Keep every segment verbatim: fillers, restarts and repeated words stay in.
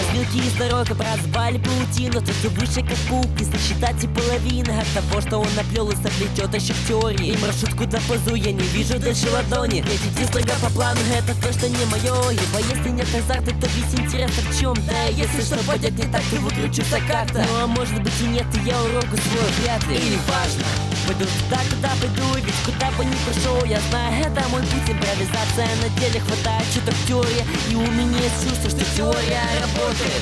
Стрелки из дорог образовали паутину. Тот, кто выше как паук, не сосчитать и половины от того, что он наплел и соплетет еще в теории. И маршрутку до позу я не вижу дальше ладони. Ведь идти строго по плану — это то, что не мое. Ибо если нет азарта, то весь интерес в чем? Да, если что пойдет не так, то выкручусь как-то. Ну а может быть и нет, и я урок усвою вряд ли. И не важно, пойду туда, куда пойду, ведь куда бы ни пошел, я знаю, это мой путь. Импровизация на деле, хватает чуток теории, и у меня есть чувство, что теория работает.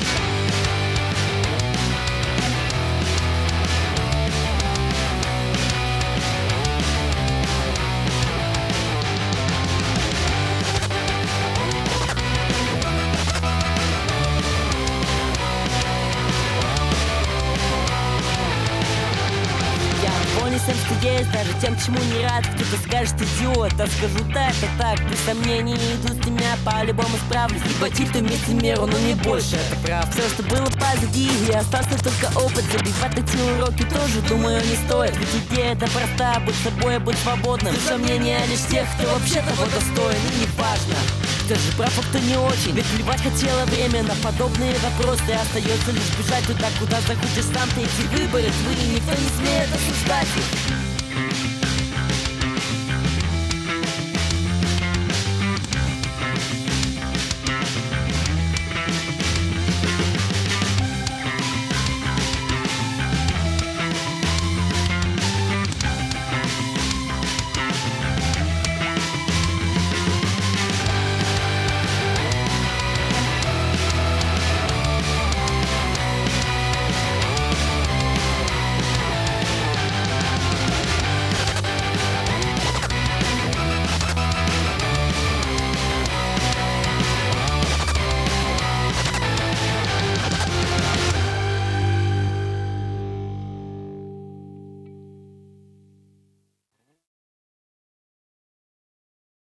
Всем, что есть, даже тем, чему не рад. Кто-то скажет идиот, а скажу так, а так. Без сомнений иду с меня, по-любому справлюсь. Ибо тильту вместе меру, но не больше, это прав. Все, что было позади, и остался только опыт. Забивать эти уроки тоже, думаю, не стоит. Ведь идея это проста, быть собой, быть свободным. Без сомнения лишь тех, кто вообще того достоин. И не важно, кто же прав, а кто не очень. Ведь плевать хотело время на подобные вопросы. Остается лишь бежать туда, куда захочешь сам. Ты эти выборы твои, никто не смеет осуждать их.